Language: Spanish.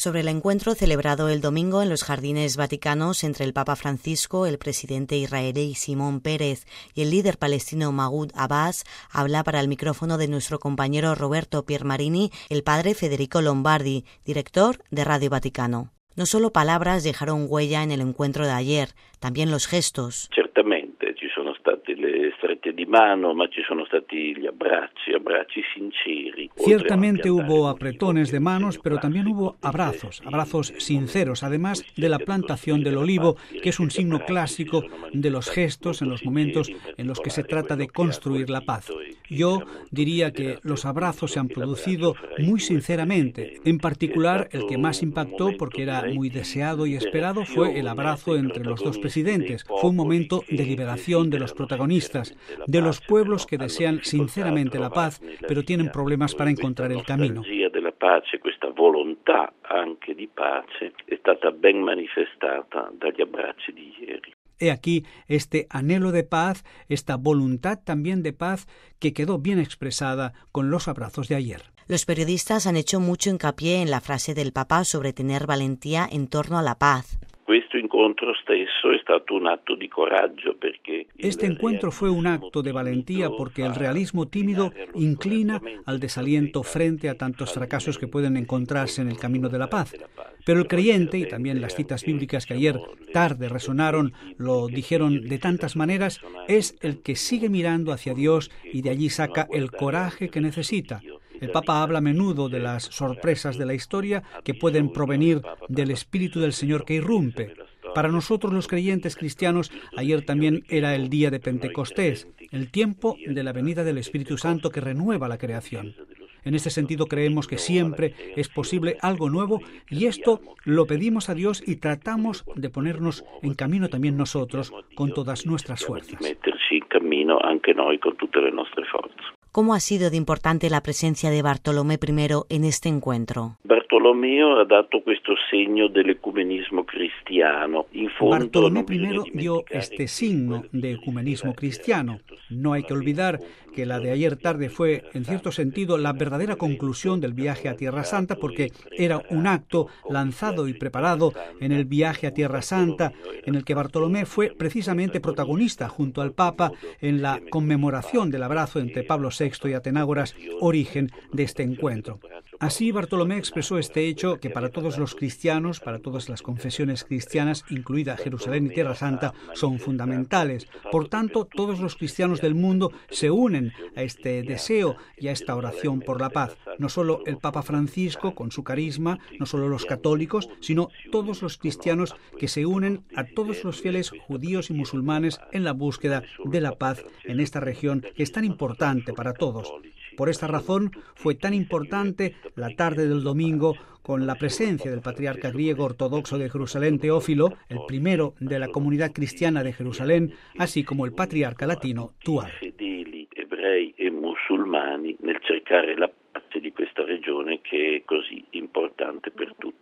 Sobre el encuentro celebrado el domingo en los Jardines Vaticanos entre el Papa Francisco, el presidente israelí Simón Pérez y el líder palestino Mahmoud Abbas, habla para el micrófono de nuestro compañero Roberto Piermarini el padre Federico Lombardi, director de Radio Vaticano. No solo palabras dejaron huella en el encuentro de ayer, también los gestos. Certamente ci sono state le strette di mano, ma ci sono stati gli abbracci sinceri. Ciertamente hubo apretones de manos, pero también hubo abrazos sinceros, además de la plantación del olivo, que es un signo clásico de los gestos en los momentos en los que se trata de construir la paz. Yo diría que los abrazos se han producido muy sinceramente. En particular, el que más impactó, porque era muy deseado y esperado, fue el abrazo entre los dos presidentes. Fue un momento de liberación de los protagonistas, de los pueblos que desean sinceramente la paz, pero tienen problemas para encontrar el camino. Della pace, questa volontà anche di pace è stata ben manifestata dagli abbracci di ieri. He aquí este anhelo de paz, esta voluntad también de paz que quedó bien expresada con los abrazos de ayer. Los periodistas han hecho mucho hincapié en la frase del Papa sobre tener valentía en torno a la paz. Este encuentro fue un acto de valentía porque el realismo tímido inclina al desaliento frente a tantos fracasos que pueden encontrarse en el camino de la paz. Pero el creyente, y también las citas bíblicas que ayer tarde resonaron, lo dijeron de tantas maneras, es el que sigue mirando hacia Dios y de allí saca el coraje que necesita. El Papa habla a menudo de las sorpresas de la historia que pueden provenir del Espíritu del Señor que irrumpe. Para nosotros los creyentes cristianos, ayer también era el día de Pentecostés, el tiempo de la venida del Espíritu Santo que renueva la creación. En este sentido creemos que siempre es posible algo nuevo y esto lo pedimos a Dios y tratamos de ponernos en camino también nosotros con todas nuestras fuerzas. ¿Cómo ha sido de importante la presencia de Bartolomé I en este encuentro? Bartolomeo ha dato questo segno dell'ecumenismo cristiano. Bartolomé I dio este signo de ecumenismo cristiano. No hay que olvidar que la de ayer tarde fue, en cierto sentido, la verdadera conclusión del viaje a Tierra Santa, porque era un acto lanzado y preparado en el viaje a Tierra Santa, en el que Bartolomé fue precisamente protagonista junto al Papa en la conmemoración del abrazo entre Pablo VI y Atenágoras, origen de este encuentro. Así, Bartolomé expresó este hecho que para todos los cristianos, para todas las confesiones cristianas, incluida Jerusalén y Tierra Santa, son fundamentales. Por tanto, todos los cristianos del mundo se unen a este deseo y a esta oración por la paz. No solo el Papa Francisco, con su carisma, no solo los católicos, sino todos los cristianos que se unen a todos los fieles judíos y musulmanes en la búsqueda de la paz en esta región que es tan importante para todos. Por esta razón fue tan importante la tarde del domingo con la presencia del patriarca griego ortodoxo de Jerusalén, Teófilo, el primero de la comunidad cristiana de Jerusalén, así como el patriarca latino, Tual. Fedeli, ebrei e musulmani nel cercare la pace di questa regione che è così importante per tutti.